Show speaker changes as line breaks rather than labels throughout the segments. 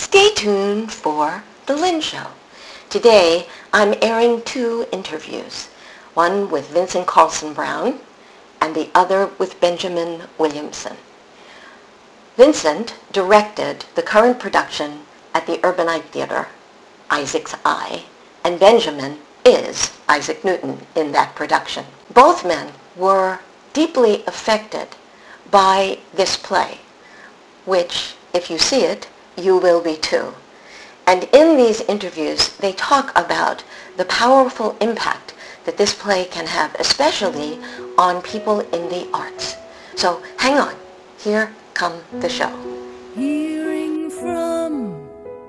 Stay tuned for The Lynn Show. Today, I'm airing two interviews, one with Vincent Carlson Brown and the other with Benjamin Williamson. Vincent directed the current production at the Urbanite Theater, Isaac's Eye, and Benjamin is Isaac Newton in that production. Both men were deeply affected by this play, which, if you see it, you will be too. And in these interviews, they talk about the powerful impact that this play can have, especially on people in the arts. So hang on, here come the show.
Hearing from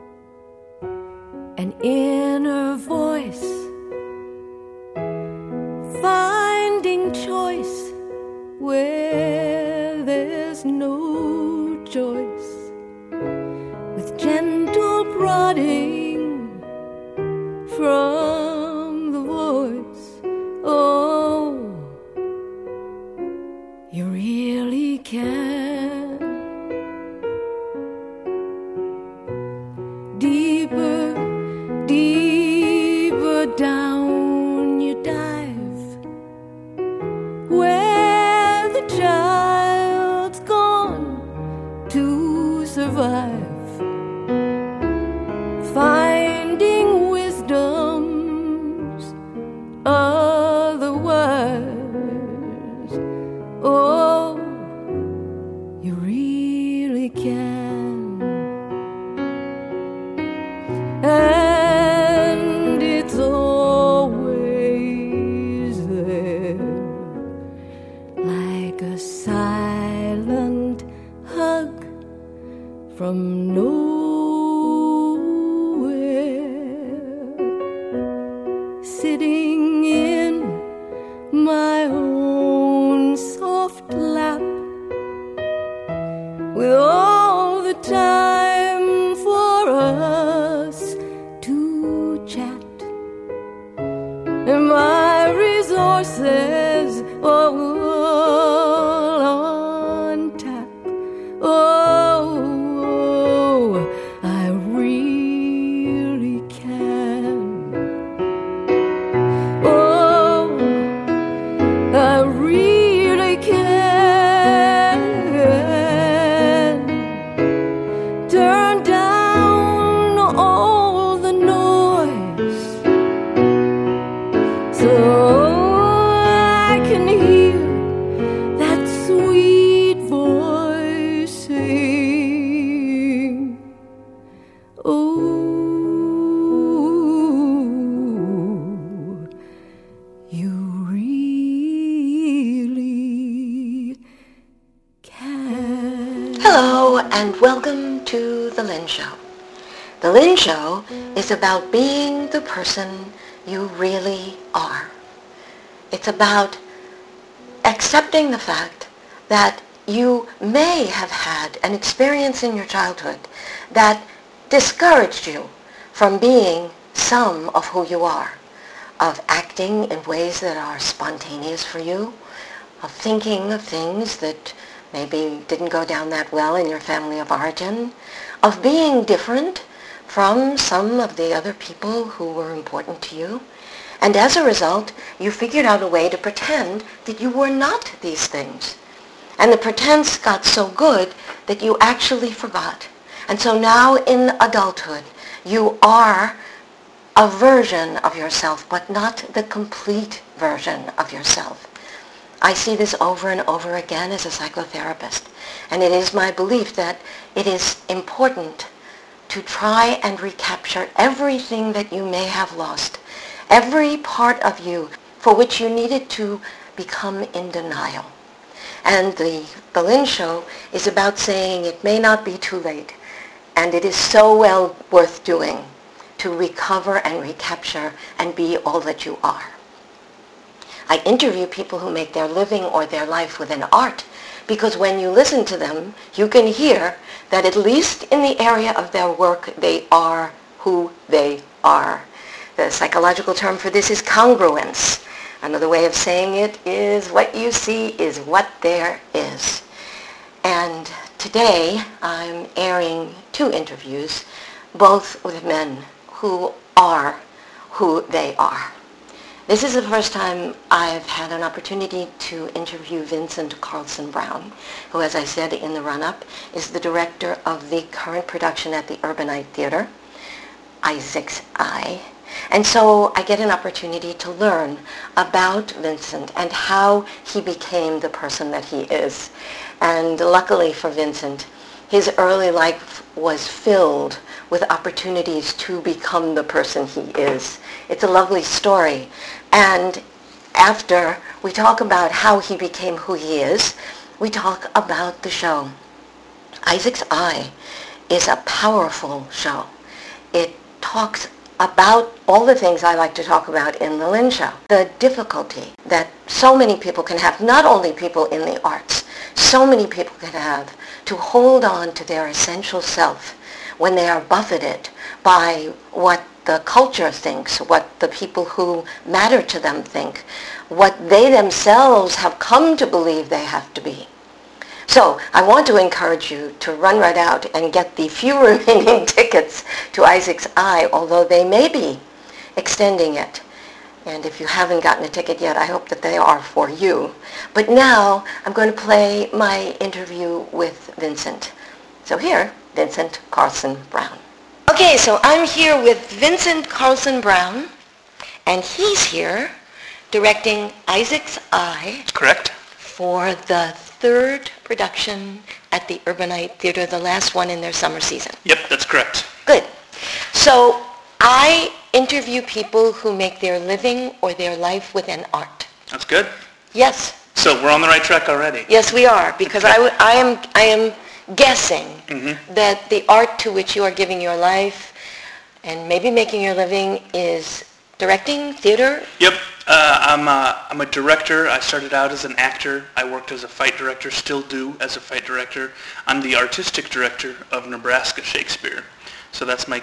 an inner voice, finding choice where there's no choice, with gentle prodding from the voice. Oh, you really can. Deeper, deeper down you dive, where the child's gone to survive, finding wisdom's otherwise. Oh, you really can. And it's always there, like a silent hug from nowhere, sitting in my own soft lap, with all the time for us to chat, and my resources all on tap. Oh, I really can. Oh, I really can. Turn down all the noise so I can hear that sweet voice sing. Oh, you really can.
Hello and welcome to The Lynn Show. The Lynn Show is about being the person you really are. It's about accepting the fact that you may have had an experience in your childhood that discouraged you from being some of who you are, of acting in ways that are spontaneous for you, of thinking of things that maybe didn't go down that well in your family of origin, of being different from some of the other people who were important to you. And as a result, you figured out a way to pretend that you were not these things. And the pretense got so good that you actually forgot. And so now in adulthood, you are a version of yourself, but not the complete version of yourself. I see this over and over again as a psychotherapist. And it is my belief that it is important to try and recapture everything that you may have lost, every part of you for which you needed to become in denial. And the Lynn Show is about saying it may not be too late, and it is so well worth doing to recover and recapture and be all that you are. I interview people who make their living or their life within art because when you listen to them, you can hear that at least in the area of their work, they are who they are. The psychological term for this is congruence. Another way of saying it is what you see is what there is. And Today, I'm airing 2 interviews, both with men who are who they are. This is the first time I've had an opportunity to interview Vincent Carlson Brown, who, as I said in the run-up, is the director of the current production at the Urbanite Theater, Isaac's Eye. And so I get an opportunity to learn about Vincent and how he became the person that he is. And luckily for Vincent, his early life was filled with opportunities to become the person he is. It's a lovely story. And after we talk about how he became who he is, we talk about the show. Isaac's Eye is a powerful show. It talks about all the things I like to talk about in the Lynn Show. The difficulty that so many people can have, not only people in the arts, so many people can have to hold on to their essential self when they are buffeted by what the culture thinks, what the people who matter to them think, what they themselves have come to believe they have to be. So I want to encourage you to run right out and get the few remaining tickets to Isaac's Eye, although they may be extending it. And if you haven't gotten a ticket yet, I hope that they are for you. But now I'm going to play my interview with Vincent. So here, Vincent Carlson Brown. Okay, so I'm here with Vincent Carlson Brown, and he's here directing Isaac's Eye.
Correct.
For the 3rd production at the Urbanite Theater, the last one in their summer season.
Yep, that's correct.
Good. So I interview people who make their living or their life within art.
That's good.
Yes.
So we're on the right track already.
Yes, we are, because I am guessing that the art to which you are giving your life and maybe making your living is directing, theater?
Yep. I'm a director. I started out as an actor. I worked as a fight director, still do as a fight director. I'm the artistic director of Nebraska Shakespeare. So that's my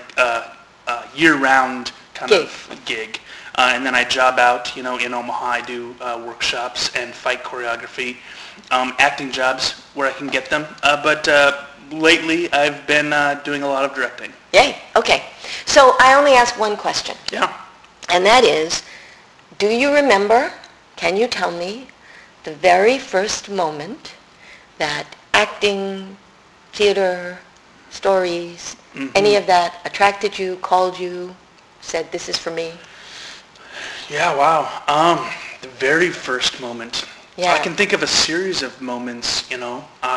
year-round kind of gig. And then I job out, in Omaha. I do workshops and fight choreography, acting jobs where I can get them. But lately I've been doing a lot of directing.
Yay. Okay. So I only ask one question.
Yeah.
And that is, do you remember, can you tell me, the very first moment that acting, theater, stories, any of that attracted you, called you, said, this is for me?
Yeah, wow. The very first moment.
Yeah.
I can think of a series of moments, in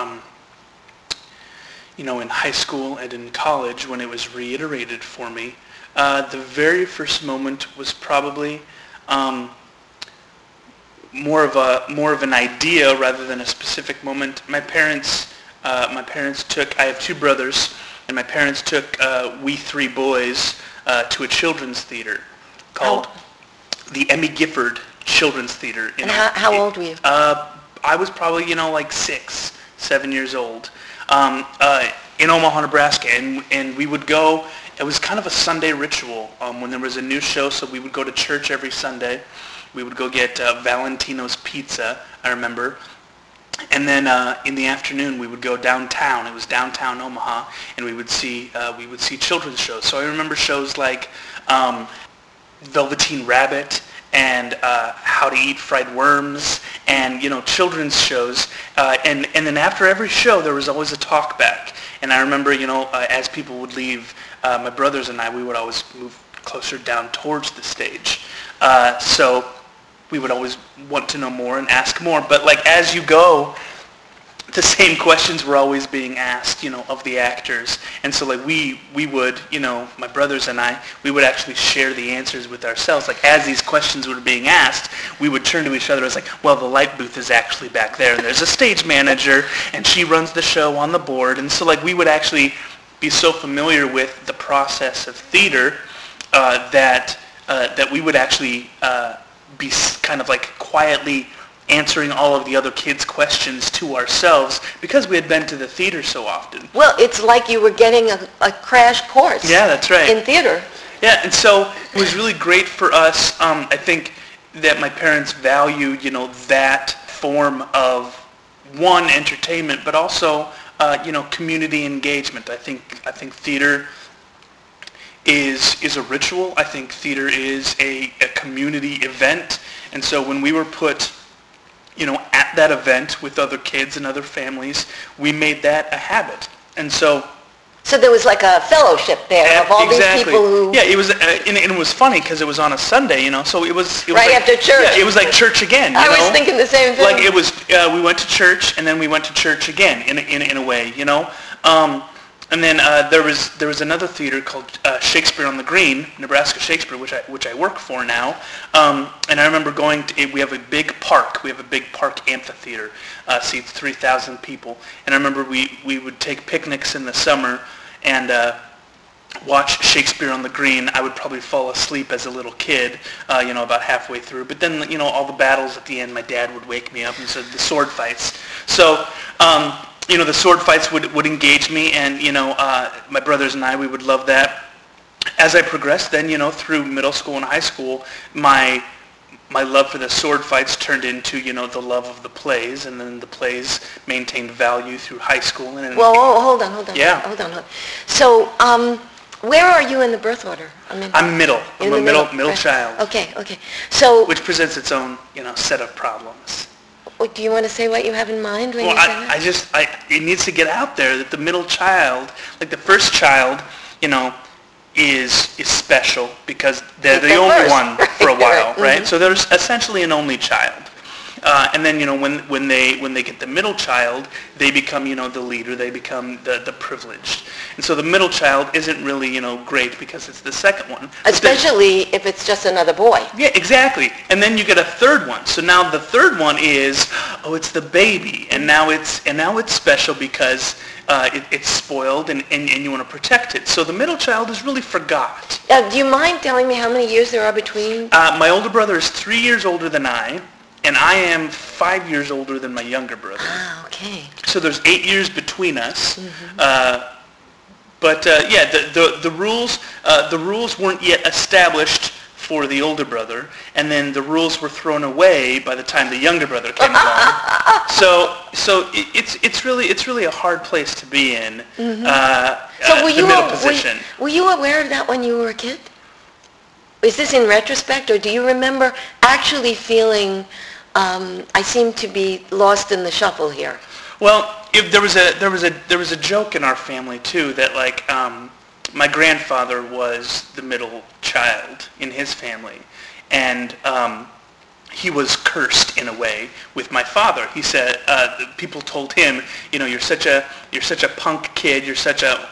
high school and in college when it was reiterated for me. The very first moment was probably more of an idea rather than a specific moment. My parents took. I have 2 brothers, and my parents took we 3 boys to a children's theater called the Emmy Gifford Children's Theater.
And how old were you?
I was probably 6, 7 years old in Omaha, Nebraska, and we would go. It was kind of a Sunday ritual when there was a new show, so we would go to church every Sunday. We would go get Valentino's Pizza, I remember. And then in the afternoon, we would go downtown. It was downtown Omaha, and we would see children's shows. So I remember shows like Velveteen Rabbit and How to Eat Fried Worms, and children's shows. And then after every show, there was always a talk back. And I remember, as people would leave, my brothers and I, we would always move closer down towards the stage. So we would always want to know more and ask more. But as you go, the same questions were always being asked, of the actors. And so we would, my brothers and I, we would actually share the answers with ourselves. As these questions were being asked, we would turn to each other as well, the light booth is actually back there, and there's a stage manager, and she runs the show on the board. And so we would actually be so familiar with the process of theater that we would actually be kind of quietly answering all of the other kids' questions to ourselves because we had been to the theater so often.
Well, it's like you were getting a crash course.
Yeah, that's right.
In theater.
Yeah, and so it was really great for us. I think that my parents valued, that form of, one, entertainment, but also community engagement. I think theater is a ritual. I think theater is a community event. And so when we were put, at that event with other kids and other families, we made that a habit. And so
there was like a fellowship there of all these people who...
Yeah, it was, and it was funny because it was on a Sunday, so it was
right
like,
after church.
Yeah, it was like church again.
I was thinking the same thing.
Like it was, we went to church and then we went to church again in a way, And then there was another theater called Shakespeare on the Green, Nebraska Shakespeare, which I work for now. And I remember going to, we have a big park. We have a big park amphitheater, seats 3,000 people. And I remember we would take picnics in the summer and watch Shakespeare on the Green. I would probably fall asleep as a little kid, about halfway through. But then, all the battles at the end, my dad would wake me up and said the sword fights. So, the sword fights would engage me, and, my brothers and I, we would love that. As I progressed then, through middle school and high school, my love for the sword fights turned into, the love of the plays, and then the plays maintained value through high school. And
well, hold on.
Yeah.
Hold on. So, where are you in the birth order?
I'm middle. I'm a middle child.
Okay. So,
which presents its own, set of problems.
Do you want to say what you have in mind when you say that?
It needs to get out there that the middle child, like the first child, is special because they're the only one for a while, right? So there's essentially an only child. And then, when they get the middle child, they become, the leader. They become the privileged. And so the middle child isn't really, great because it's the second one.
Especially if it's just another boy.
Yeah, exactly. And then you get a third one. So now the third one is, it's the baby. And now it's special because it's spoiled and you want to protect it. So the middle child is really forgot.
Do you mind telling me how many years there are between?
My older brother is 3 years older than I. And I am 5 years older than my younger brother.
Ah, okay.
So there's 8 years between us. Mm-hmm. The rules weren't yet established for the older brother, and then the rules were thrown away by the time the younger brother came along. So it's really a hard place to be in. Mm-hmm. The middle position.
Were you aware of that when you were a kid? Is this in retrospect, or do you remember actually feeling, I seem to be lost in the shuffle here?
Well, there was a joke in our family too that my grandfather was the middle child in his family, and he was cursed in a way with my father. He said people told him, you're such a punk kid, you're such a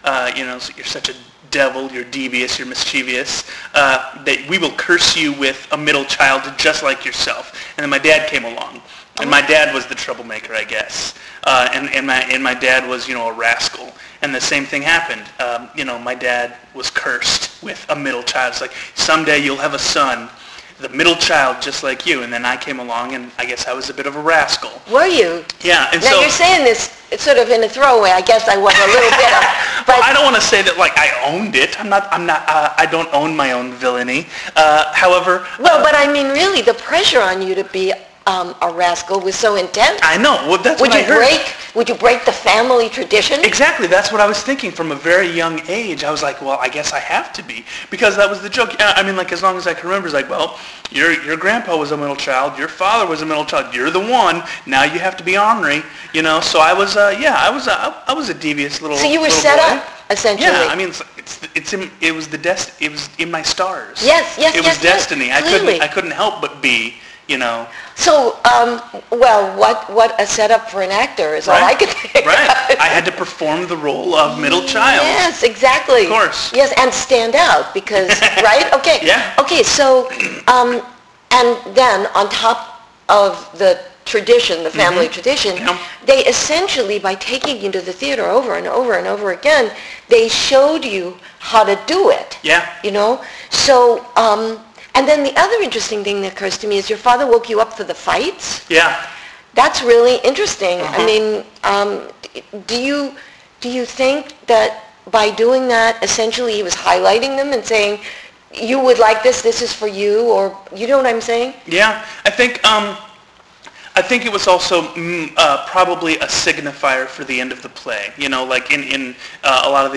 devil, you're devious, you're mischievous, that we will curse you with a middle child just like yourself. And then my dad came along, and my dad was the troublemaker, I guess. And my dad was, a rascal. And the same thing happened. My dad was cursed with a middle child. It's like, someday you'll have a son, the middle child just like you. And then I came along, and I guess I was a bit of a rascal.
Were you?
Yeah. And
now you're saying this sort of in a throwaway. I guess I was a little bit of.
But well, I don't want to say that I owned it. I don't own my own villainy. However.
Well, but I mean, really, the pressure on you to be a rascal was so intense.
I know. Well, that's what I heard.
Would you break the family tradition?
Exactly. That's what I was thinking from a very young age. I was like, well, I guess I have to be, because that was the joke. I mean, as long as I can remember, it's like, well, your grandpa was a middle child, your father was a middle child, you're the one. Now you have to be ornery, So I was, I was a devious little.
So you were
little
set
boy.
up, essentially.
Yeah. I mean, it was in my stars.
Yes.
It was destiny.
Clearly.
I couldn't help but be.
So, what a setup for an actor is all I could think.
Right. I had to perform the role of middle child.
Yes, exactly.
Of course.
Yes, and stand out because, right? Okay.
Yeah.
Okay, so, and then on top of the tradition, the family tradition, they essentially, by taking you to the theater over and over and over again, they showed you how to do it.
Yeah.
So, and then the other interesting thing that occurs to me is your father woke you up for the fights.
Yeah.
That's really interesting. I mean, do you think that by doing that, essentially he was highlighting them and saying, you would like this is for you, or you know what I'm saying?
Yeah. I think I think it was also probably a signifier for the end of the play. You know, like in a lot of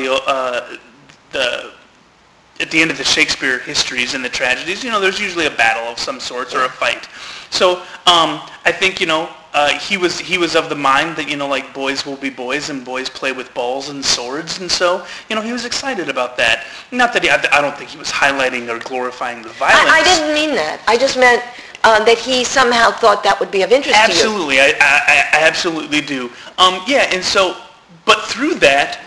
the at the end of the Shakespeare histories and the tragedies, you know, there's usually a battle of some sorts or a fight. So I think, you know, he was of the mind that, you know, like boys will be boys and boys play with balls and swords, and so, you know, he was excited about that. Not that I don't think he was highlighting or glorifying the violence.
I didn't mean that. I just meant that he somehow thought that would be of interest to you.
Absolutely, I absolutely do. Yeah, and so, but through that,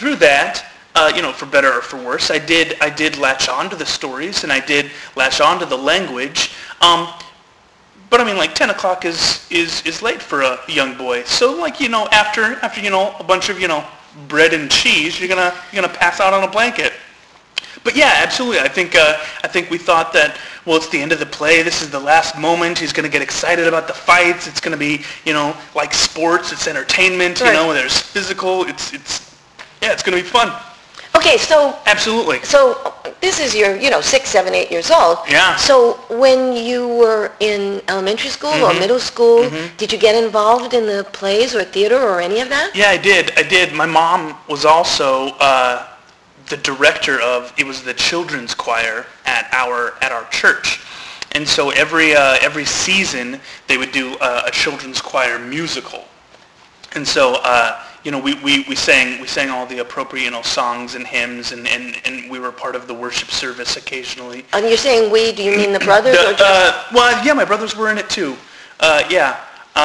you know, for better or for worse, I did latch on to the stories, and I did latch on to the language. But I mean, like 10 o'clock is late for a young boy. So like, you know, after you know a bunch of, you know, bread and cheese, you're gonna pass out on a blanket. But yeah, absolutely. I think we thought that, well, it's the end of the play. This is the last moment. He's gonna get excited about the fights. It's gonna be, you know, like sports. It's entertainment.
Right.
You know, there's physical. It's gonna be fun.
Okay, so
Absolutely.
So this is your, you know, 6, 7, 8 years old.
Yeah.
So when you were in elementary school or middle school, did you get involved in the plays or theater or any of that?
Yeah, I did. My mom was also the director of, it was the children's choir at our church. And so every season they would do a children's choir musical. And so you know, we sang all the appropriate, you know, songs and hymns, and we were part of the worship service occasionally.
And you're saying we, do you mean the brothers or just...
Well, yeah, my brothers were in it too. Yeah.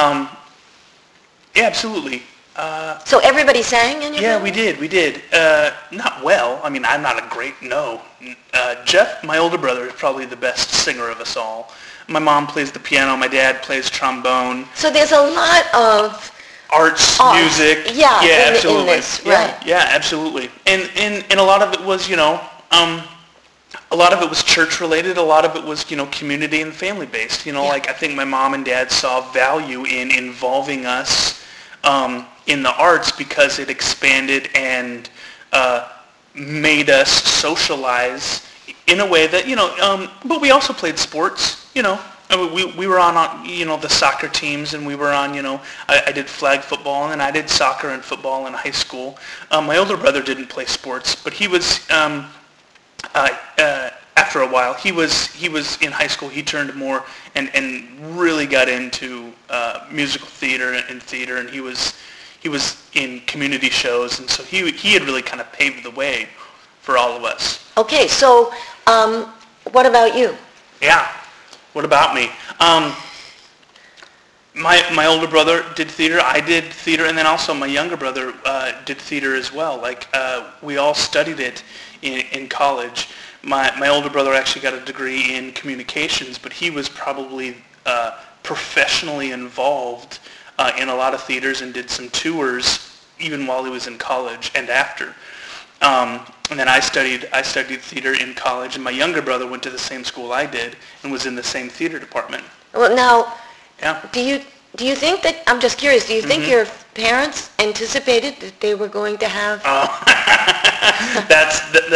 Yeah, absolutely.
So everybody sang in your
Yeah,
family?
we did. Not well. I mean, I'm not a great, no. Jeff, my older brother, is probably the best singer of us all. My mom plays the piano. My dad plays trombone.
So there's a lot of...
Arts, music.
Yeah,
absolutely.
in this, right.
Yeah, absolutely. And a lot of it was, you know, a lot of it was church related. A lot of it was, you know, community and family based. You know, like I think my mom and dad saw value in involving us in the arts because it expanded and made us socialize in a way that, you know, but we also played sports, you know. We were on, you know, the soccer teams, and we were on, you know, I did flag football, and I did soccer and football in high school. My older brother didn't play sports, but he was, after a while, he was in high school. He turned more and really got into musical theater and he was in community shows, and so he had really kind of paved the way for all of us.
Okay, so what about you?
Yeah. What about me? My older brother did theater. I did theater, and then also my younger brother did theater as well. Like we all studied it in college. My older brother actually got a degree in communications, but he was probably professionally involved in a lot of theaters and did some tours even while he was in college and after. And then I studied theater in college, and my younger brother went to the same school I did and was in the same theater department.
Well, now,
Yeah.
do you think that, I'm just curious, do you think your parents anticipated that they were going to have...
That's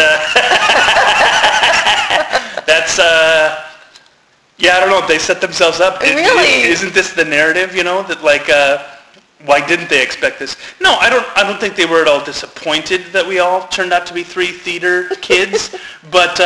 that's yeah, I don't know if they set themselves up.
Really?
Isn't this the narrative, you know, that like why didn't they expect this? No, I don't think they were at all disappointed that we all turned out to be 3 theater kids, but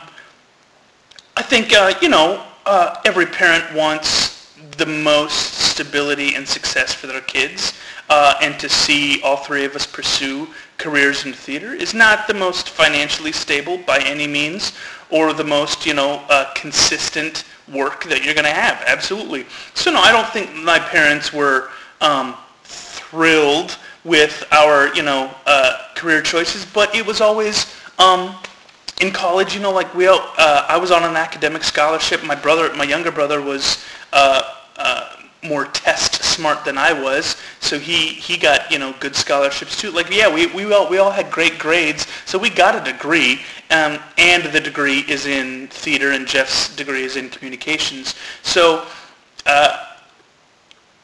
I think you know, every parent wants the most stability and success for their kids, and to see all 3 of us pursue careers in theater is not the most financially stable by any means, or the most, you know, consistent work that you're going to have. Absolutely. So no, I don't think my parents were thrilled with our, you know, career choices, but it was always in college, you know, like I was on an academic scholarship. My younger brother was more test smart than I was, so he got, you know, good scholarships too. Like, yeah, we all had great grades, so we got a degree, and the degree is in theater, and Jeff's degree is in communications. So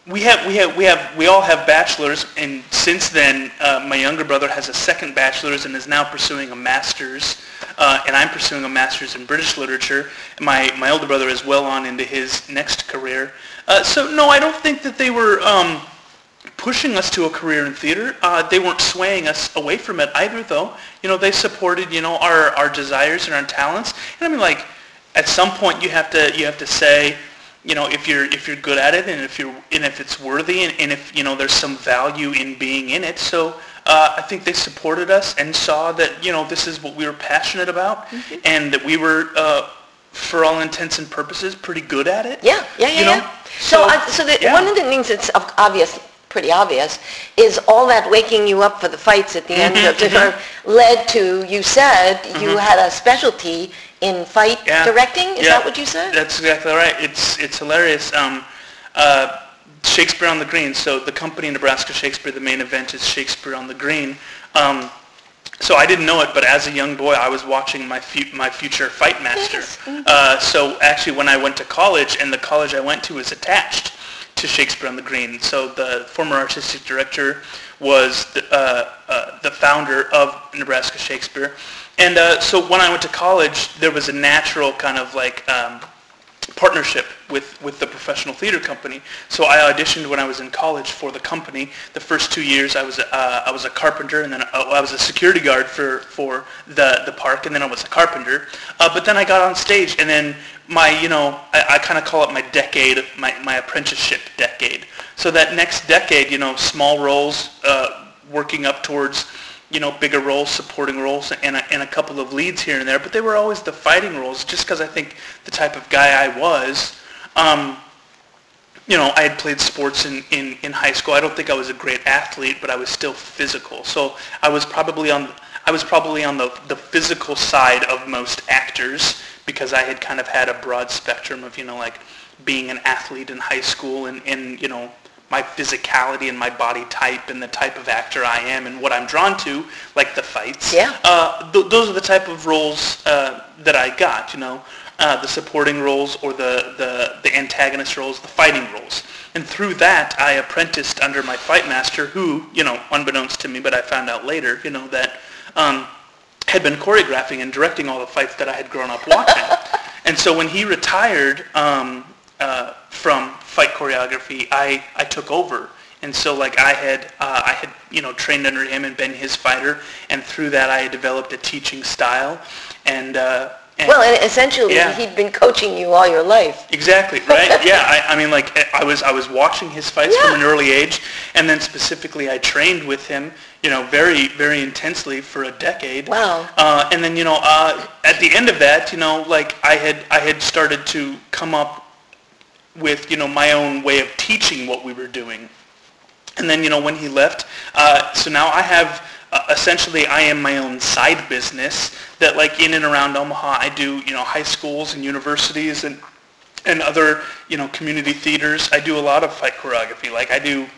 we all have bachelors, and since then, my younger brother has a second bachelor's and is now pursuing a master's, and I'm pursuing a master's in British literature. My older brother is well on into his next career. So no, I don't think that they were pushing us to a career in theater. They weren't swaying us away from it either, though. They supported, our desires and our talents. And I mean, like, at some point you have to say, if you're good at it, and if it's worthy, and if there's some value in being in it. So I think they supported us and saw that this is what we were passionate about, and that we were, for all intents and purposes, pretty good at it.
Yeah. So one of the things that's pretty obvious, is all that waking you up for the fights at the end of the led to, you said, you had a specialty in fight directing? Is that what you said?
That's exactly right. It's hilarious. Shakespeare on the Green. So the company Nebraska Shakespeare, the main event is Shakespeare on the Green. So I didn't know it, but as a young boy, I was watching my future fight master.
Yes.
So actually, when I went to college, and the college I went to was attached to Shakespeare on the Green. So the former artistic director was the founder of Nebraska Shakespeare. And so when I went to college, there was a natural kind of like partnership with the professional theater company. So I auditioned when I was in college for the company. The first 2 years I was a carpenter, and then I was a security guard for the park, and then I was a carpenter. But then I got on stage, and then I kind of call it my decade, my apprenticeship decade. So that next decade, small roles, working up towards bigger roles, supporting roles, and a couple of leads here and there, but they were always the fighting roles, just because I think the type of guy I was. I had played sports in high school. I don't think I was a great athlete, but I was still physical. So I was probably on the physical side of most actors, because I had kind of had a broad spectrum of, like being an athlete in high school, and my physicality and my body type and the type of actor I am and what I'm drawn to, like the fights.
Yeah.
Those are the type of roles that I got, the supporting roles, or the antagonist roles, the fighting roles. And through that, I apprenticed under my fight master, who, unbeknownst to me, but I found out later, that had been choreographing and directing all the fights that I had grown up watching. And so when he retired from fight choreography, I took over. And so like I had trained under him and been his fighter, and through that I had developed a teaching style, and
essentially he'd been coaching you all your life.
Exactly, right? Yeah, I mean, like I was watching his fights from an early age, and then specifically I trained with him, very, very intensely for a decade.
Wow.
And then at the end of that, like I had started to come up with my own way of teaching what we were doing. And then when he left, so now I have essentially I am my own side business that, like, in and around Omaha, I do high schools and universities and other community theaters. I do a lot of fight choreography. Like I do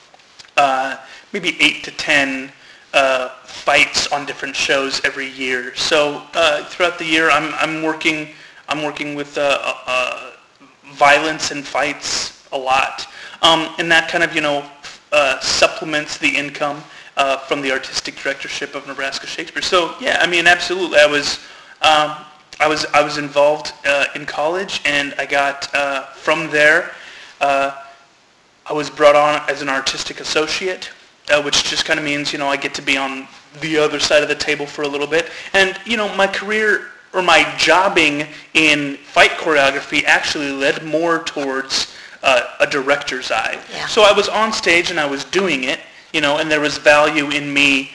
maybe 8 to 10 fights on different shows every year. So throughout the year, I'm working with violence and fights a lot, and that kind of supplements the income from the artistic directorship of Nebraska Shakespeare. So yeah, I mean, absolutely, I was involved in college, and I got from there. I was brought on as an artistic associate, which just kind of means I get to be on the other side of the table for a little bit, and my career, or my jobbing in fight choreography, actually led more towards a director's eye.
Yeah.
So I was on stage and I was doing it, and there was value in me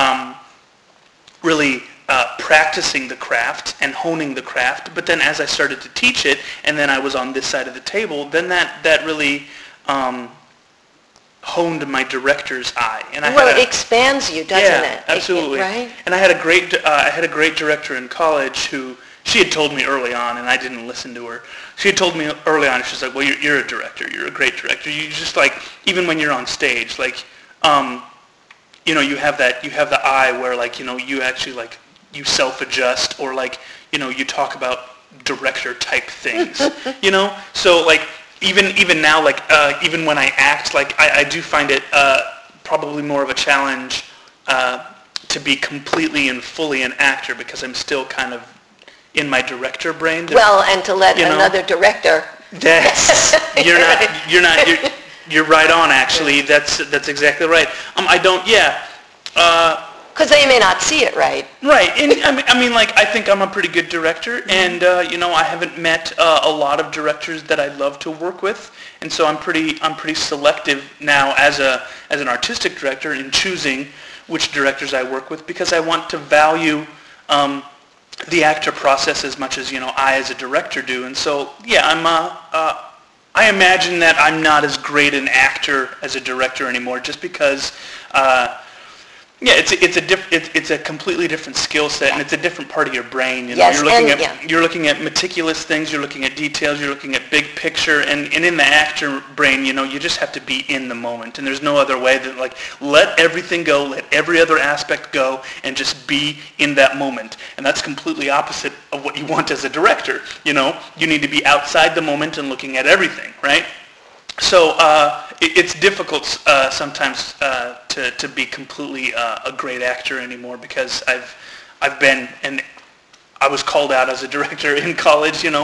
really practicing the craft and honing the craft. But then as I started to teach it, and then I was on this side of the table, then that really honed my director's eye. And
it expands you, doesn't it?
Absolutely.
Right?
And I had a great director in college who, she had told me early on, and I didn't listen to her. She had told me early on, she's like, well, you're a director. You're a great director. You just, like, even when you're on stage, like, you have the eye where, like, you actually, like, you self-adjust, or, like, you talk about director type things, So, like, even now, like even when I act, like I do find it probably more of a challenge to be completely and fully an actor because I'm still kind of in my director brain.
Well, and to let another director.
Yes, you're right on. Actually, that's exactly right. I don't. Yeah.
Because they may not see it right.
Right, and I mean, like, I think I'm a pretty good director, and I haven't met a lot of directors that I'd love to work with, and so I'm pretty selective now as an artistic director in choosing which directors I work with because I want to value the actor process as much as I as a director do, and so yeah, I imagine that I'm not as great an actor as a director anymore, just because. Yeah, it's a completely different skill set, and it's a different part of your brain.
Yes,
you're looking at meticulous things, you're looking at details, you're looking at big picture, and in the actor brain, you just have to be in the moment, and there's no other way than like let everything go, let every other aspect go, and just be in that moment. And that's completely opposite of what you want as a director. You need to be outside the moment and looking at everything, right? So it's difficult sometimes to be completely a great actor anymore because I've been, and I was called out as a director in college, and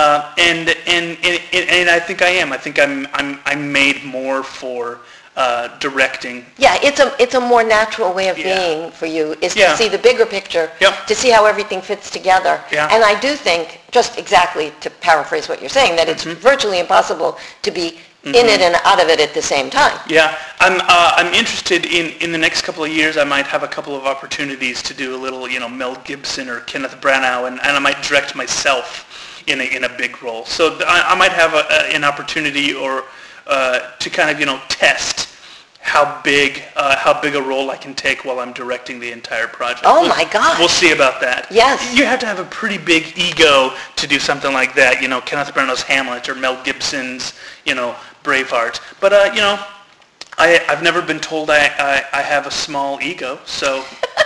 I think I am. I think I'm made more for directing.
Yeah, it's a more natural way of being for you is to see the bigger picture, to see how everything fits together.
Yeah.
And I do think, just exactly to paraphrase what you're saying, that it's virtually impossible to be in it and out of it at the same time.
Yeah, I'm interested in the next couple of years. I might have a couple of opportunities to do a little, Mel Gibson or Kenneth Branagh, and I might direct myself in a big role. So I might have an opportunity or to kind of test how big a role I can take while I'm directing the entire project.
Oh my God!
We'll see about that.
Yes.
You have to have a pretty big ego to do something like that. Kenneth Branagh's Hamlet or Mel Gibson's, Braveheart. But I've never been told I have a small ego, so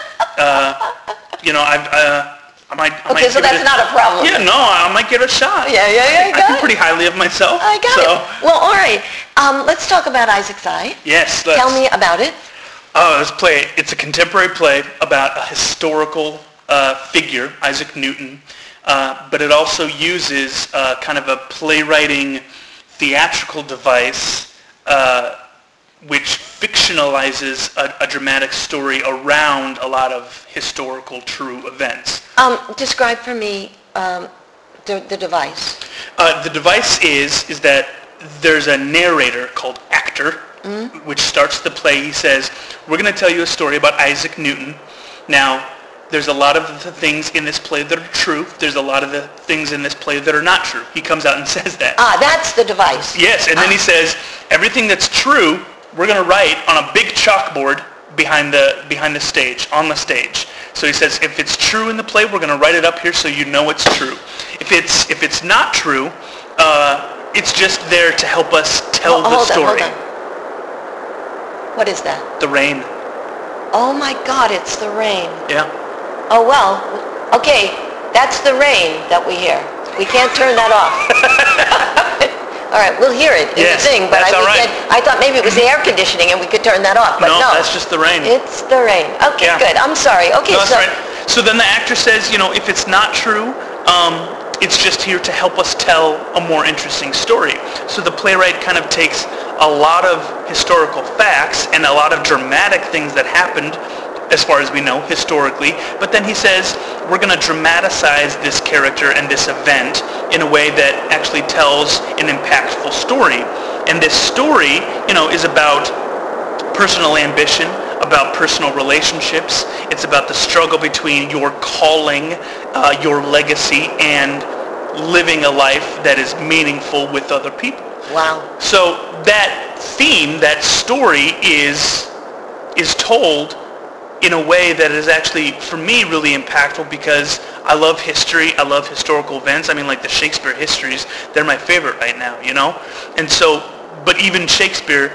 I might
okay, so that's not a problem.
Yeah, no, I might give it a shot.
Yeah.
I think pretty highly of myself.
I got it. Well, all right. Let's talk about Isaac's Eye.
Yes.
Tell me about it.
This play, it's a contemporary play about a historical figure, Isaac Newton, but it also uses kind of a playwriting theatrical device which fictionalizes a dramatic story around a lot of historical true events.
Describe for me the device.
The device is that there's a narrator called actor, which starts the play. He says, we're going to tell you a story about Isaac Newton. Now, there's a lot of the things in this play that are true. There's a lot of the things in this play that are not true. He comes out and says that.
That's the device.
Yes, and then he says, everything that's true, we're going to write on a big chalkboard behind the stage, on the stage. So he says, if it's true in the play, we're going to write it up here so you know it's true. If it's not true, it's just there to help us tell the story.
Hold on. What is that?
The rain.
Oh my God, it's the rain.
Yeah.
Oh well, okay, that's the rain that we hear. We can't turn that off. All right, we'll hear it in the thing, but I thought maybe it was the air conditioning and we could turn that off, but no.
That's just the rain.
It's the rain. Okay, good. I'm sorry. Okay,
no, that's right. So then the actor says, if it's not true, it's just here to help us tell a more interesting story. So the playwright kind of takes a lot of historical facts and a lot of dramatic things that happened, as far as we know, historically, but then he says, we're going to dramatize this character and this event in a way that actually tells an impactful story. And this story, is about personal ambition, about personal relationships. It's about the struggle between your calling, your legacy, and living a life that is meaningful with other people.
Wow. So
that theme, that story is told in a way that is actually, for me, really impactful because I love history, I love historical events. I mean, like the Shakespeare histories, they're my favorite right now, And so, but even Shakespeare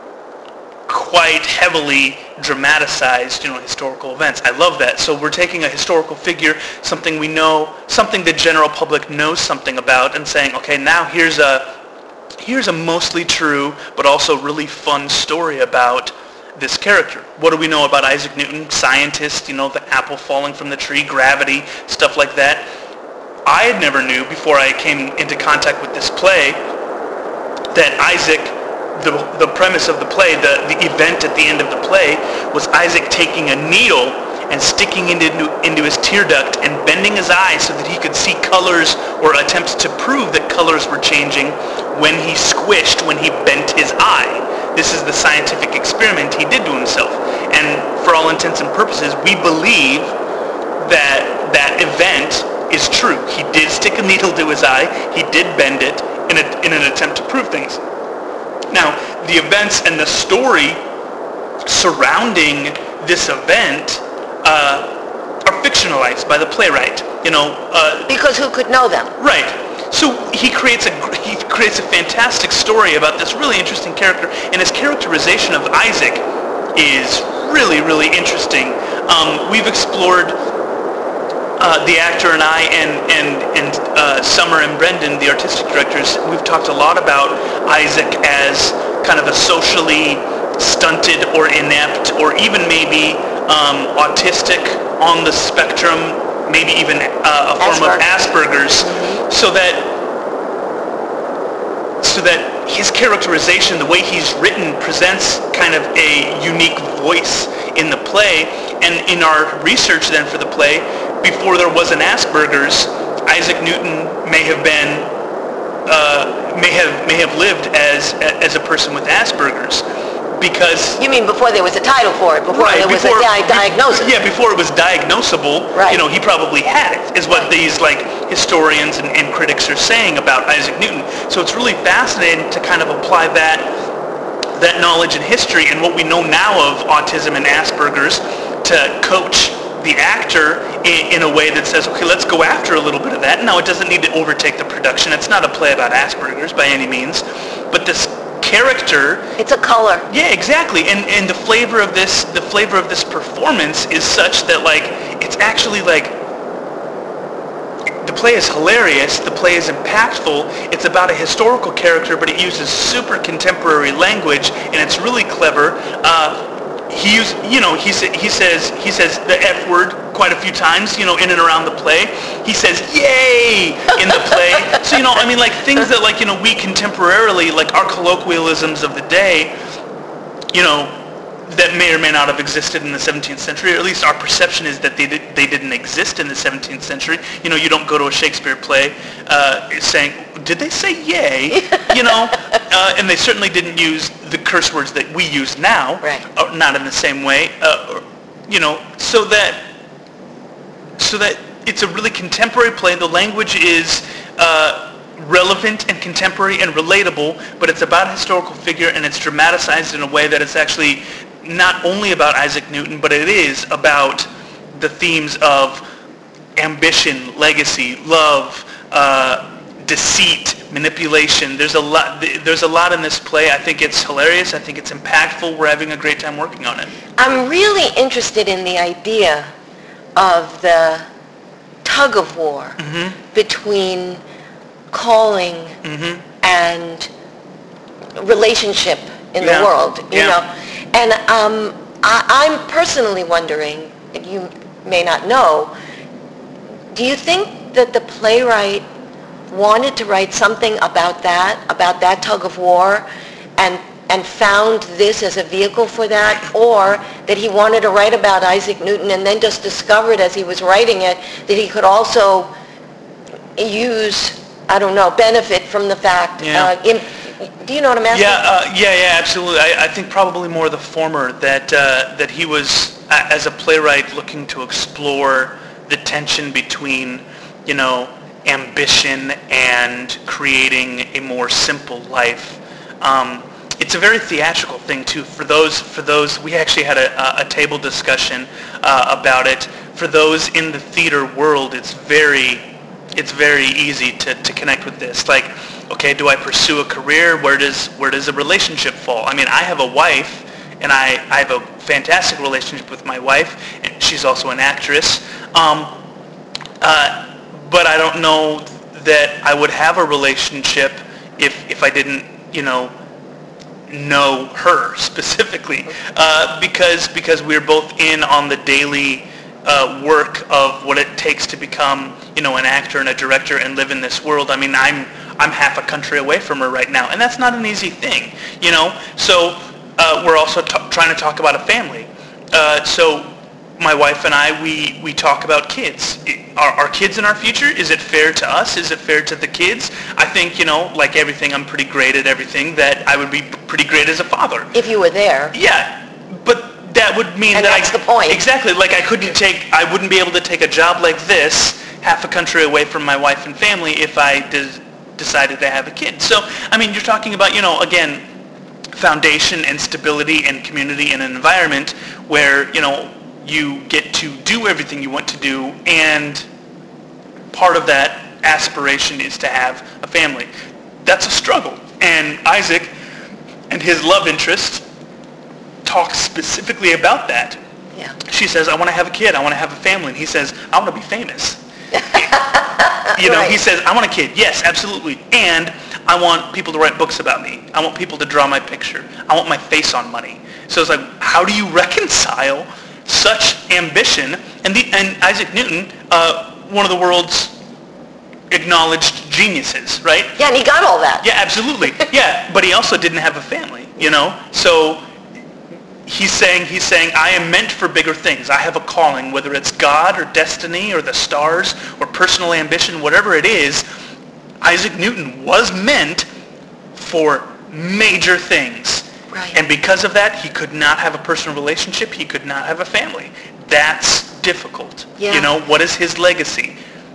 quite heavily dramatized, historical events. I love that. So we're taking a historical figure, something we know, something the general public knows something about, and saying, okay, now here's a here's a mostly true but also really fun story about this character. What do we know about Isaac Newton? Scientist, the apple falling from the tree, gravity, stuff like that. I had never knew before I came into contact with this play that Isaac, the premise of the play, the event at the end of the play was Isaac taking a needle and sticking into his tear duct and bending his eye so that he could see colors, or attempt to prove that colors were changing when he bent his eye. This is the scientific experiment he did to himself. And for all intents and purposes, we believe that that event is true. He did stick a needle to his eye. He did bend it in an attempt to prove things. Now, the events and the story surrounding this event are fictionalized by the playwright.
Because who could know them?
Right. So he creates a fantastic story about this really interesting character, and his characterization of Isaac is really, really interesting. We've explored, the actor and I and Summer and Brendan, the artistic directors, we've talked a lot about Isaac as kind of a socially stunted or inept, or even maybe autistic on the spectrum, maybe even a form of Asperger's, so that his characterization, the way he's written, presents kind of a unique voice in the play. And in our research then for the play, before there was an Asperger's, Isaac Newton may have lived as a person with Asperger's. Because...
You mean before there was a title for it, before there was a diagnosis?
Yeah, before it was diagnosable,
right.
He probably had it, is what these historians and critics are saying about Isaac Newton. So it's really fascinating to kind of apply that knowledge and history and what we know now of autism and Asperger's to coach the actor in a way that says, okay, let's go after a little bit of that. Now, it doesn't need to overtake the production. It's not a play about Asperger's by any means, but this character,
it's a color.
Yeah, exactly. And the flavor of this performance is such that it's actually the play is hilarious, the play is impactful, it's about a historical character, but it uses super contemporary language, and it's really clever. He says the F word quite a few times, in and around the play. He says "yay" in the play. So things that we contemporarily, our colloquialisms of the day, that may or may not have existed in the 17th century, or at least our perception is that they didn't exist in the 17th century. You don't go to a Shakespeare play saying, did they say yay? And they certainly didn't use the curse words that we use now,
right.
Not in the same way, so that it's a really contemporary play. The language is relevant and contemporary and relatable, but it's about a historical figure, and it's dramatized in a way that it's actually not only about Isaac Newton, but it is about the themes of ambition, legacy, love, deceit, manipulation. There's a lot in this play. I think it's hilarious. I think it's impactful. We're having a great time working on it.
I'm really interested in the idea of the tug of war between calling and relationship in the world, you know. And I'm personally wondering, you may not know, do you think that the playwright wanted to write something about that tug of war, and found this as a vehicle for that, or that he wanted to write about Isaac Newton and then just discovered as he was writing it that he could also use, benefit from the fact, do you know what I'm asking?
Yeah, absolutely. I think probably more the former, that he was, as a playwright, looking to explore the tension between, ambition and creating a more simple life. It's a very theatrical thing too. For those, we actually had a table discussion about it. For those in the theater world, it's very easy to connect with this. Okay, do I pursue a career? Where does a relationship fall? I have a wife, and I have a fantastic relationship with my wife, and she's also an actress. But I don't know that I would have a relationship if I didn't know her specifically, because we're both in on the daily work of what it takes to become, an actor and a director and live in this world. I mean, I'm half a country away from her right now, and that's not an easy thing, So we're also trying to talk about a family. So my wife and I, we talk about kids. Are kids in our future? Is it fair to us? Is it fair to the kids? I think, like everything, I'm pretty great at everything, that I would be pretty great as a father.
If you were there.
Yeah, but that would mean
and
that
that's the point.
Exactly. Like I wouldn't be able to take a job like this, half a country away from my wife and family, if I decided to have a kid. So, I mean, you're talking about, again, foundation and stability and community and an environment where, you get to do everything you want to do, and part of that aspiration is to have a family. That's a struggle. And Isaac and his love interest talk specifically about that.
Yeah.
She says, I want to have a kid. I want to have a family. And he says, I want to be famous.
Right.
He says, I want a kid. Yes, absolutely. And I want people to write books about me. I want people to draw my picture. I want my face on money. So it's like, how do you reconcile such ambition? And Isaac Newton, one of the world's acknowledged geniuses, right?
Yeah, and he got all that.
Yeah, absolutely. Yeah, but he also didn't have a family, So he's saying, I am meant for bigger things. I have a calling, whether it's God or destiny or the stars or personal ambition, whatever it is. Isaac Newton was meant for major things.
Right.
And because of that, he could not have a personal relationship. He could not have a family. That's difficult.
Yeah.
What is his legacy?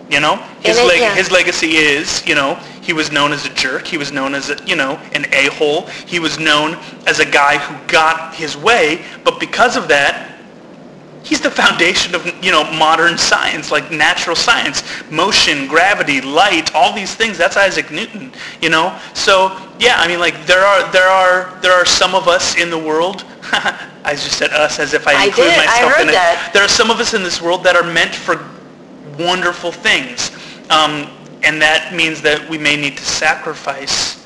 His legacy is, he was known as a jerk. He was known as, an a-hole. He was known as a guy who got his way. But because of that, he's the foundation of, modern science, like natural science, motion, gravity, light, all these things. That's Isaac Newton, So, yeah, I mean, like, there are some of us in the world. I just said us as if I include myself in it.
That.
There are some of us in this world that are meant for wonderful things, and that means that we may need to sacrifice.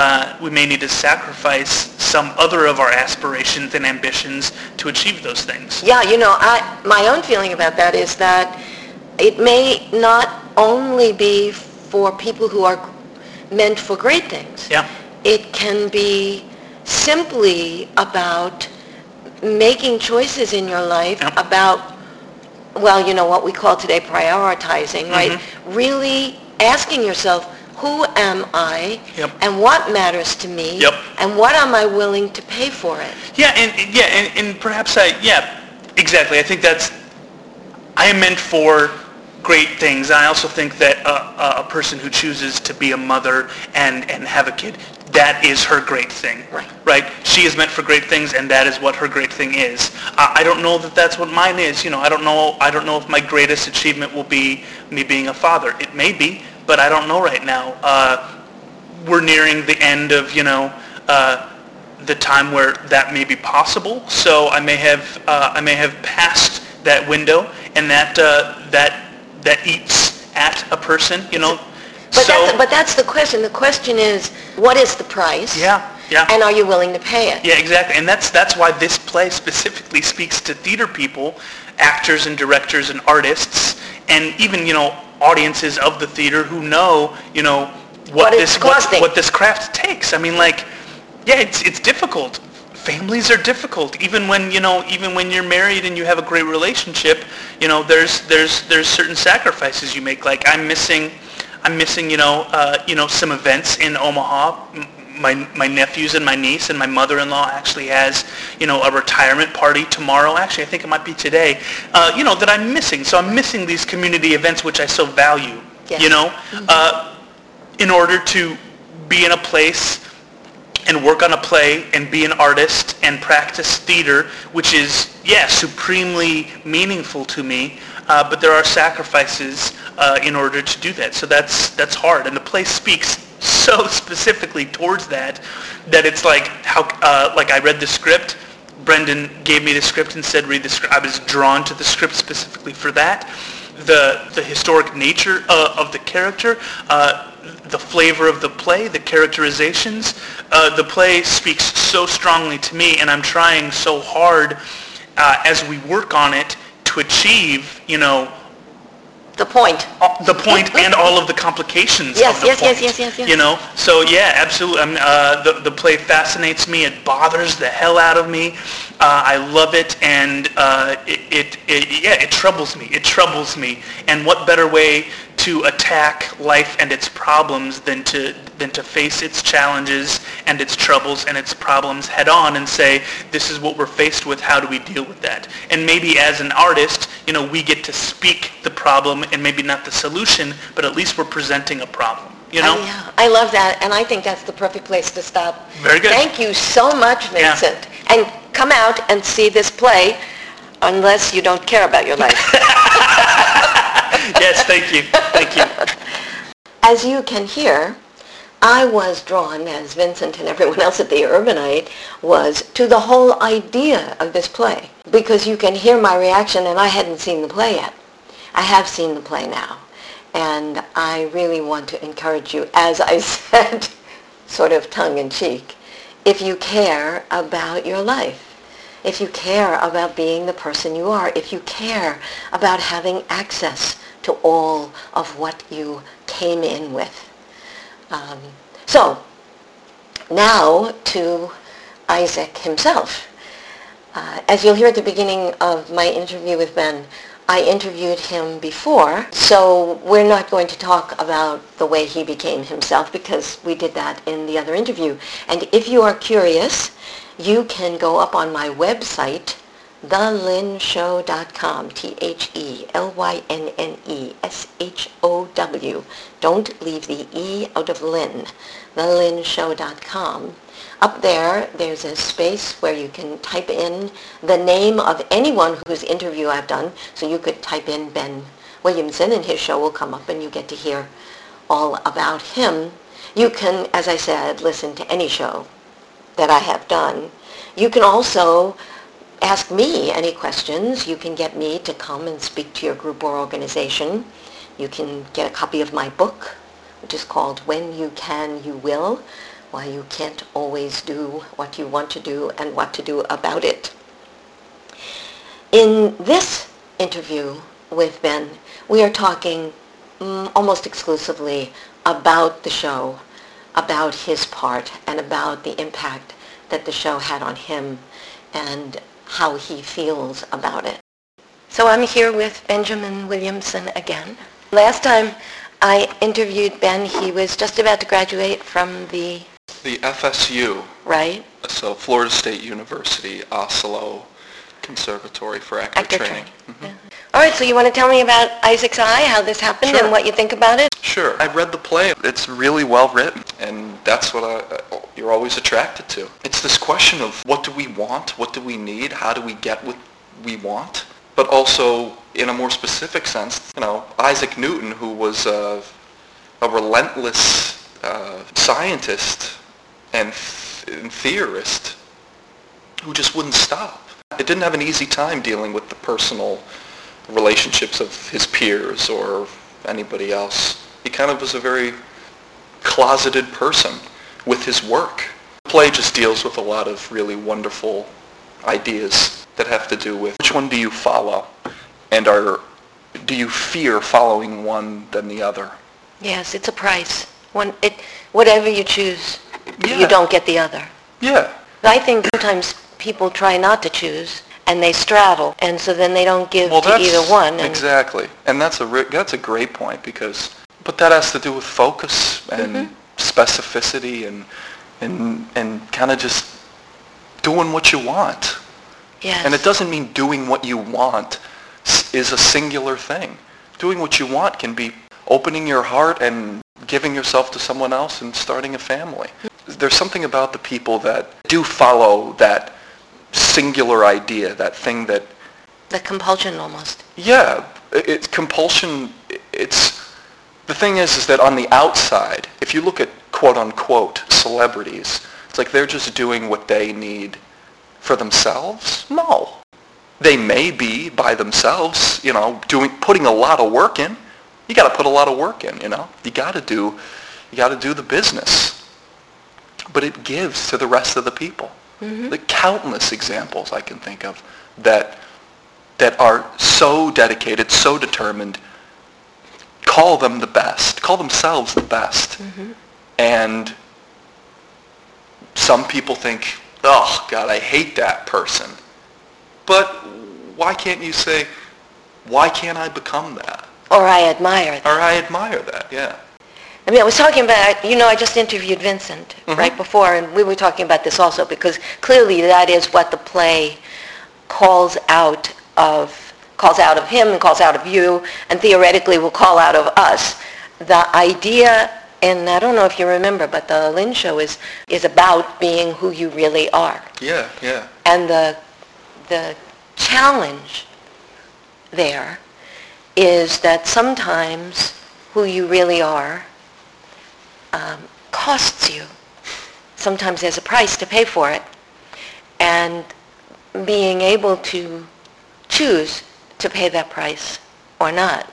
Some other of our aspirations and ambitions to achieve those things.
Yeah, my own feeling about that is that it may not only be for people who are meant for great things.
Yeah.
It can be simply about making choices in your life about, what we call today prioritizing, right?
Mm-hmm.
Really asking yourself, who am I, and what matters to me, and what am I willing to pay for it?
Yeah, and perhaps exactly. I think I am meant for great things. I also think that a person who chooses to be a mother and have a kid, that is her great thing. Right? She is meant for great things, and that is what her great thing is. I don't know that that's what mine is. I don't know if my greatest achievement will be me being a father. It may be, but I don't know right now. We're nearing the end of, the time where that may be possible. So I may have passed that window, and that eats at a person,
But that's the question. The question is, what is the price?
Yeah.
And are you willing to pay it?
Yeah, exactly. And that's why this play specifically speaks to theater people, actors and directors and artists, and even, audiences of the theater who know, what this craft takes. I mean, like, yeah, it's difficult. Families are difficult. Even when you're married and you have a great relationship, there's certain sacrifices you make. Like I'm missing some events in Omaha. My nephews and my niece and my mother-in-law actually has, a retirement party tomorrow. Actually, I think it might be today, that I'm missing. So I'm missing these community events, which I so value, in order to be in a place and work on a play and be an artist and practice theater, which is, supremely meaningful to me. But there are sacrifices in order to do that. So that's hard. And the play speaks so specifically towards that it's like how like I read the script. Brendan gave me the script and said read the script. I was drawn to the script specifically for that. the historic nature of the character, the flavor of the play, the characterizations. The play speaks so strongly to me, and I'm trying so hard as we work on it to achieve,
The point.
the point and all of the complications
Yes,
of the
yes,
point.
yes, yes, yes.
So yeah, absolutely. The play fascinates me. It bothers the hell out of me. I love it, and it troubles me. It troubles me. And what better way to attack life and its problems than to face its challenges and its troubles and its problems head on and say, this is what we're faced with. How do we deal with that? And maybe as an artist, we get to speak the problem and maybe not the solution, but at least we're presenting a problem.
Yeah, I love that, and I think that's the perfect place to stop.
Very good.
Thank you so much, Vincent.
Yeah.
And come out and see this play, unless you don't care about your life.
Yes, thank you. Thank you.
As you can hear, I was drawn, as Vincent and everyone else at the Urbanite was, to the whole idea of this play. Because you can hear my reaction, and I hadn't seen the play yet. I have seen the play now. And I really want to encourage you, as I said, sort of tongue-in-cheek, if you care about your life, if you care about being the person you are, if you care about having access to all of what you came in with. So, now to Isaac himself. As you'll hear at the beginning of my interview with Ben, I interviewed him before, so we're not going to talk about the way he became himself because we did that in the other interview. And if you are curious, you can go up on my website, thelynshow.com, TheLynneshow. Don't leave the E out of Lynn, thelynshow.com. Up there, there's a space where you can type in the name of anyone whose interview I've done. So you could type in Ben Williamson and his show will come up and you get to hear all about him. You can, as I said, listen to any show that I have done. You can also ask me any questions. You can get me to come and speak to your group or organization. You can get a copy of my book, which is called When You Can, You Will, Why You Can't Always Do What You Want to Do and What to Do About It. In this interview with Ben, we are talking almost exclusively about the show, about his part, and about the impact that the show had on him and how he feels about it. So I'm here with Benjamin Williamson again. Last time I interviewed Ben, he was just about to graduate from the
FSU,
right?
So Florida State University, Oslo Conservatory for Actor Training. Mm-hmm.
Yeah. All right, so you want to tell me about Isaac's Eye, how this happened,
Sure.
and what you think about it?
Sure. I read the play. It's really well written, and that's what you're always attracted to. It's this question of what do we want, what do we need, how do we get what we want, but also in a more specific sense, Isaac Newton, who was a relentless scientist and theorist who just wouldn't stop. It didn't have an easy time dealing with the personal relationships of his peers or anybody else. He kind of was a very closeted person with his work. The play just deals with a lot of really wonderful ideas that have to do with which one do you follow and do you fear following one than the other?
Yes, it's a price. Whatever you choose,
Yeah.
you don't get the other.
Yeah.
I think sometimes people try not to choose, and they straddle, and so then they don't give to either one. And
exactly, and that's a great point but that has to do with focus and specificity and kind of just doing what you want.
yes.
And it doesn't mean doing what you want is a singular thing. Doing what you want can be opening your heart and giving yourself to someone else and starting a family. There's something about the people that do follow that singular idea, that thing that...
The compulsion almost.
Yeah, it's compulsion. The thing is that on the outside, if you look at quote-unquote celebrities, it's like they're just doing what they need for themselves. No. They may be by themselves, putting a lot of work in. You got to put a lot of work in, You got to do the business. But it gives to the rest of the people. Mm-hmm. The countless examples I can think of that are so dedicated, so determined, call themselves the best. Mm-hmm. And some people think, oh, God, I hate that person. But why can't you say, why can't I become that?
Or I admire that.
Or I admire that, yeah.
I mean, I was talking about, I just interviewed Vincent right before, and we were talking about this also, because clearly that is what the play calls out of him and calls out of you, and theoretically will call out of us. The idea, and I don't know if you remember, but the Lynn Show is about being who you really are.
Yeah, yeah.
And the challenge there is that sometimes who you really are costs you. Sometimes there's a price to pay for it. And being able to choose to pay that price or not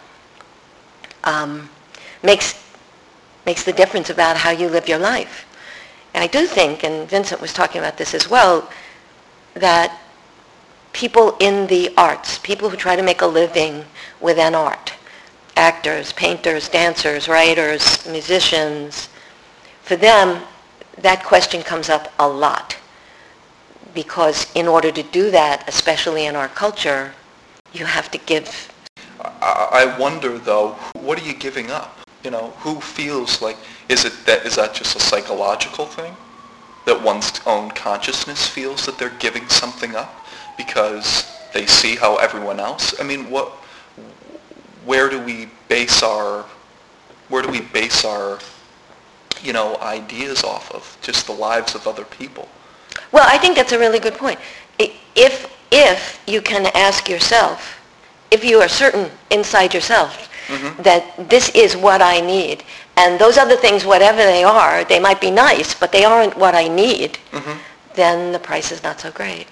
makes the difference about how you live your life. And I do think, and Vincent was talking about this as well, that people in the arts, people who try to make a living with an art, actors, painters, dancers, writers, musicians, for them, that question comes up a lot. Because in order to do that, especially in our culture, you have to give.
I wonder, though, what are you giving up? Who feels like, is that just a psychological thing? That one's own consciousness feels that they're giving something up because they see how everyone else? I mean, where do we base our ideas off of? Just the lives of other people.
Well, I think that's a really good point. If you can ask yourself, if you are certain inside yourself that this is what I need, and those other things, whatever they are, they might be nice, but they aren't what I need, then the price is not so great.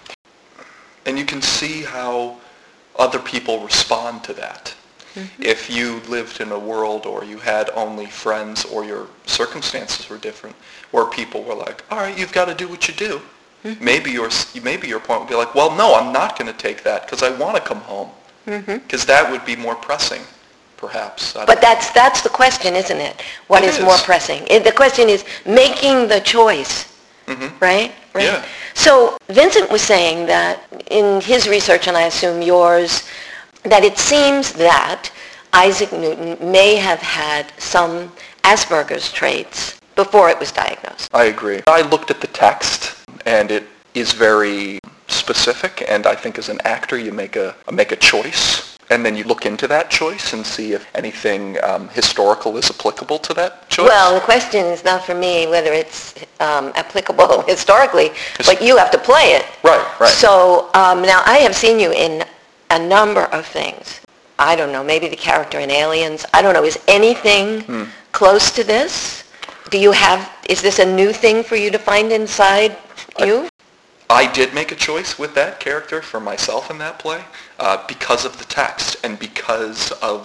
And you can see how other people respond to that. If you lived in a world or you had only friends or your circumstances were different, where people were like, all right, you've got to do what you do. Maybe your point would be like, well, no, I'm not going to take that because I want to come home. Because that would be more pressing, perhaps.
But that's the question, isn't it? What is more pressing? The question is making the choice, right?
Yeah.
So Vincent was saying that in his research, and I assume yours, that it seems that Isaac Newton may have had some Asperger's traits before it was diagnosed.
I agree. I looked at the text, and it is very specific, and I think as an actor you make a choice, and then you look into that choice and see if anything historical is applicable to that choice.
Well, the question is not for me whether it's applicable historically, but you have to play it.
Right.
So now I have seen you in a number of things. I don't know, maybe the character in Aliens. I don't know, is anything close to this? Is this a new thing for you to find inside you?
I did make a choice with that character for myself in that play because of the text and because of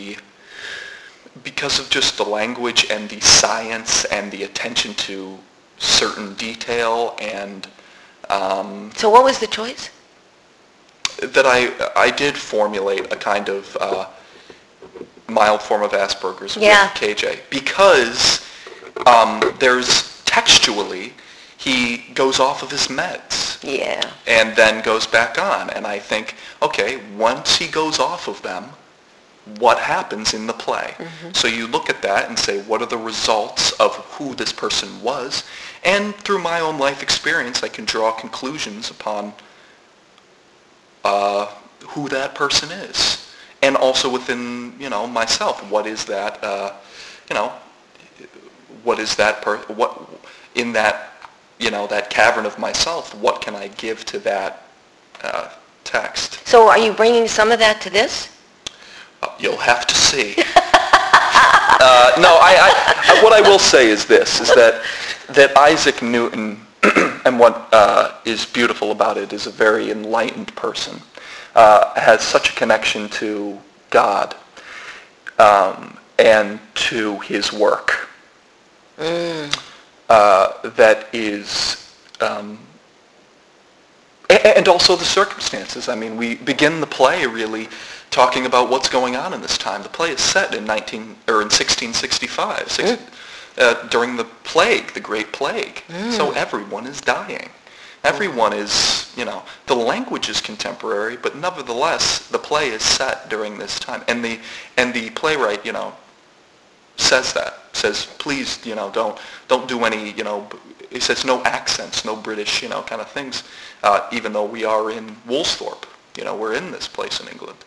just the language and the science and the attention to certain detail and...
So what was the choice?
That I did formulate a kind of mild form of Asperger's with KJ because there's textually he goes off of his meds and then goes back on, and I think, okay, once he goes off of them, what happens in the play? So you look at that and say, what are the results of who this person was? And through my own life experience, I can draw conclusions upon who that person is, and also within myself. What is that? What is that? What in that that cavern of myself? What can I give to that text?
So are you bringing some of that to this?
You'll have to see. No, what I will say is this: is that Isaac Newton and what is beautiful about it is a very enlightened person. Has such a connection to God and to his work that is, and also the circumstances. I mean, we begin the play really talking about what's going on in this time. The play is set in 1665, during the plague, the Great Plague. So everyone is dying. Everyone is, the language is contemporary, but nevertheless, the play is set during this time. And the playwright, says, please, don't do any, he says no accents, no British, kind of things, even though we are in Woolsthorpe, we're in this place in England.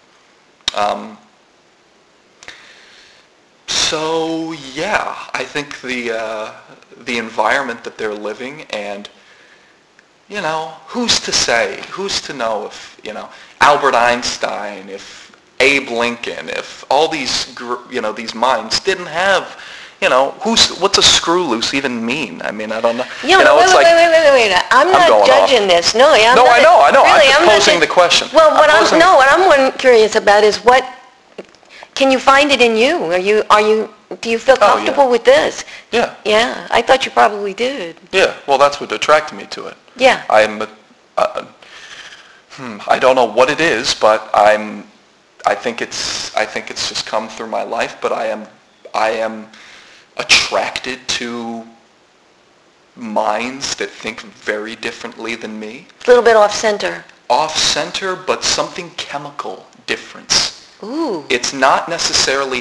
So yeah, I think the environment that they're living, and who's to say, who's to know if Albert Einstein, if Abe Lincoln, if all these these minds didn't have what's a screw loose even mean? I mean, I don't know.
Wait. I'm not judging this. No,
I know.
Really,
I'm just posing the question.
Well, what I'm curious about is what can you find it in you? Do you feel comfortable with this?
Yeah.
Yeah, I thought you probably did.
Yeah. Well, that's what attracted me to it.
Yeah.
I don't know what it is, but I think it's just come through my life, but I am attracted to minds that think very differently than me.
A little bit off-center.
Off-center, but something chemical difference.
Ooh.
It's not necessarily,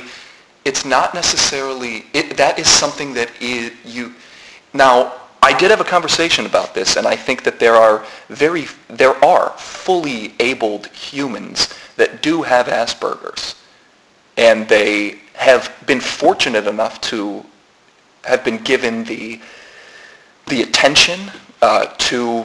that is something that now, I did have a conversation about this, and I think that there are fully abled humans that do have Asperger's, and they have been fortunate enough to have been given the attention to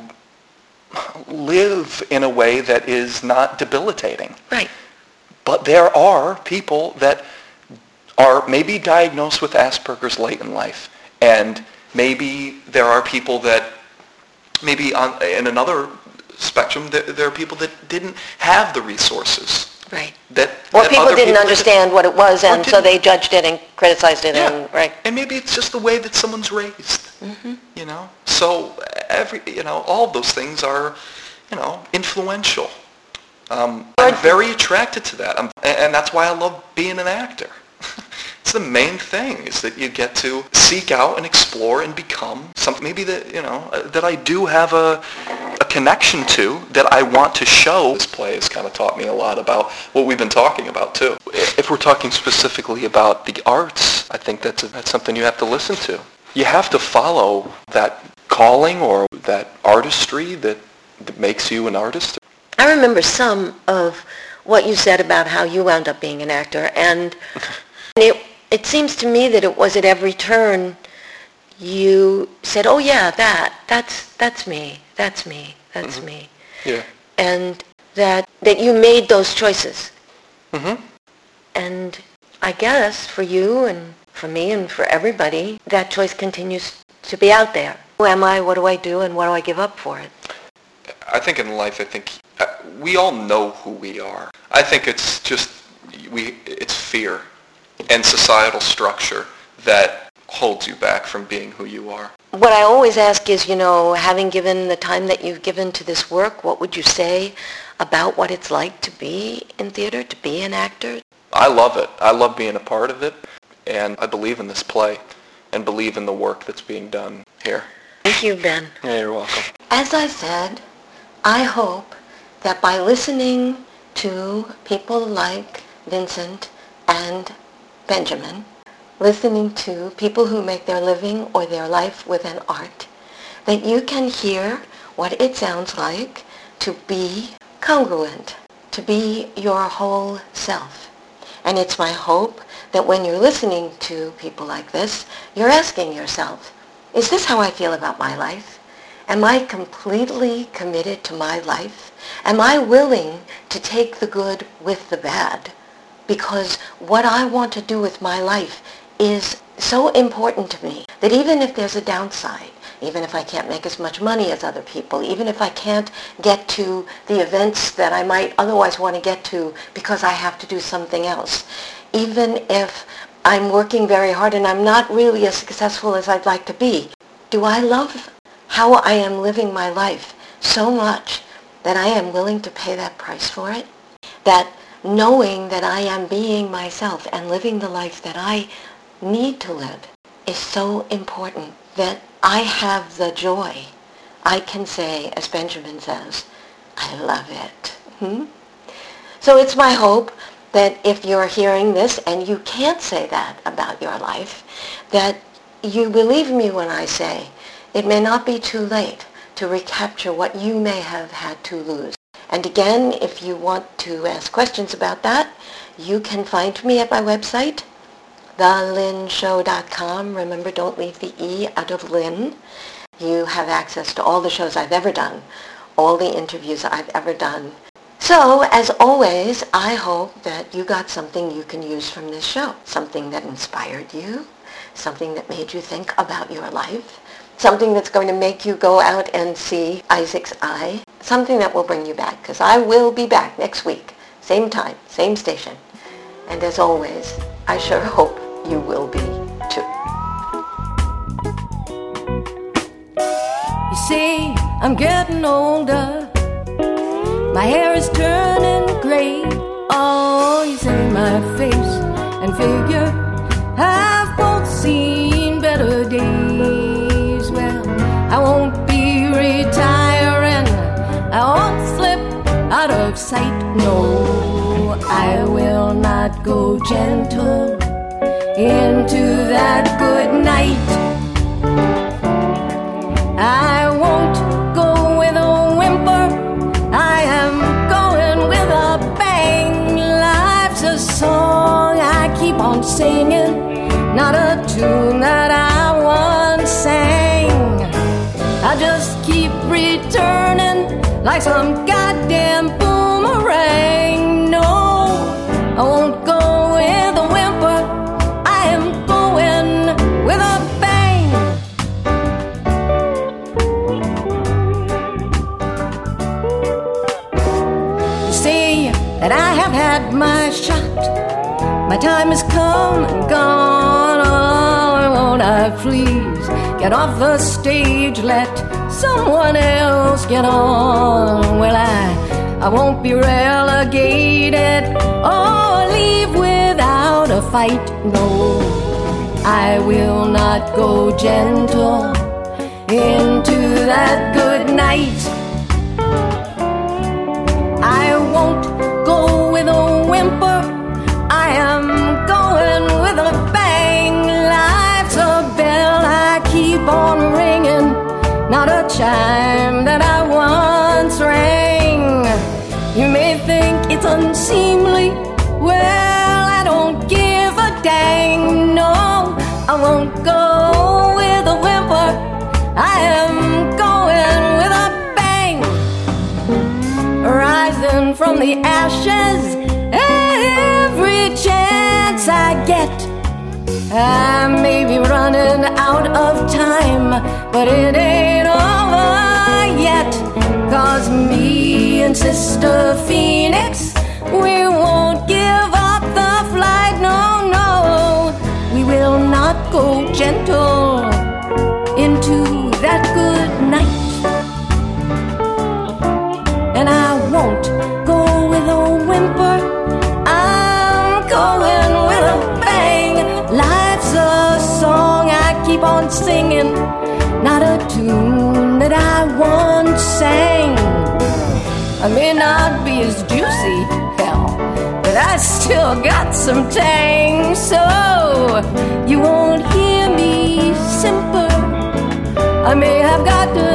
live in a way that is not debilitating.
Right.
But there are people that are maybe diagnosed with Asperger's late in life, and maybe there are people that maybe in another spectrum, there are people that didn't have the resources.
Right.
Or
people didn't understand what it was, and so they judged it and criticized it.
Yeah.
Right.
And maybe it's just the way that someone's raised. Mm-hmm. So all of those things are, influential. I'm very attracted to that, and that's why I love being an actor. It's the main thing, is that you get to seek out and explore and become something maybe that, that I do have a connection to, that I want to show. This play has kind of taught me a lot about what we've been talking about too. If we're talking specifically about the arts, I think that's something you have to listen to. You have to follow that calling or that artistry that makes you an artist.
I remember some of what you said about how you wound up being an actor, and it seems to me that it was at every turn you said, oh yeah, that's me, that's me.
Yeah.
And that you made those choices.
Mm-hmm.
And I guess for you and for me and for everybody, that choice continues to be out there. Who am I, what do I do, and what do I give up for it?
I think in life, we all know who we are. I think it's just, it's fear and societal structure that holds you back from being who you are.
What I always ask is, having given the time that you've given to this work, what would you say about what it's like to be in theater, to be an actor?
I love it. I love being a part of it, and I believe in this play and believe in the work that's being done here.
Thank you, Ben.
Yeah, you're welcome.
As I said, I hope that by listening to people like Vincent and Benjamin, listening to people who make their living or their life with an art, that you can hear what it sounds like to be congruent, to be your whole self. And it's my hope that when you're listening to people like this, you're asking yourself, is this how I feel about my life? Am I completely committed to my life? Am I willing to take the good with the bad? Because what I want to do with my life is so important to me that even if there's a downside, even if I can't make as much money as other people, even if I can't get to the events that I might otherwise want to get to because I have to do something else, even if I'm working very hard and I'm not really as successful as I'd like to be. Do I love how I am living my life so much that I am willing to pay that price for it? That knowing that I am being myself and living the life that I need to live is so important that I have the joy. I can say, as Benjamin says, I love it. So it's my hope that if you're hearing this and you can't say that about your life, that you believe me when I say it may not be too late to recapture what you may have had to lose. And again, if you want to ask questions about that, you can find me at my website, thelynshow.com. Remember, don't leave the E out of Lynn. You have access to all the shows I've ever done, all the interviews I've ever done. So, as always, I hope that you got something you can use from this show, something that inspired you, something that made you think about your life, something that's going to make you go out and see Isaac's Eye, something that will bring you back, because I will be back next week, same time, same station. And as always, I sure hope you will be too.
You see, I'm getting older. My hair is turning gray. Oh, you say my face and figure have both seen better days. Well, I won't be retiring. I won't slip out of sight. No, I will not go gentle into that good night. I won't go with a whimper. I am going with a bang. Life's a song I keep on singing, not a tune that I once sang. I just keep returning like some goddamn boomerang. No, I won't go with a whimper. I am going with a bang. You see that I have had my shot. My time has come and gone. Oh, won't I please get off the stage, let someone else get on? Well, I won't be relegated or leave without a fight. No, I will not go gentle into that good night. I won't go with a whimper. I am going with a bang. Life's a bell I keep on ringing, not a chime that I once rang. You may think it's unseemly. Well, I don't give a dang. No, I won't go with a whimper. I am going with a bang. Rising from the ashes every chance I get. I may be running out of time, but it ain't over yet. 'Cause me and Sister Phoenix, we won't give up the flight. No, no, we will not go gentle into that good night. And I won't go with a whimper. I'm going with a bang. Life's a song I keep on singing, not a tune that I once sang. I may not be as juicy, hell, but I still got some tang. So you won't hear me simper. I may have got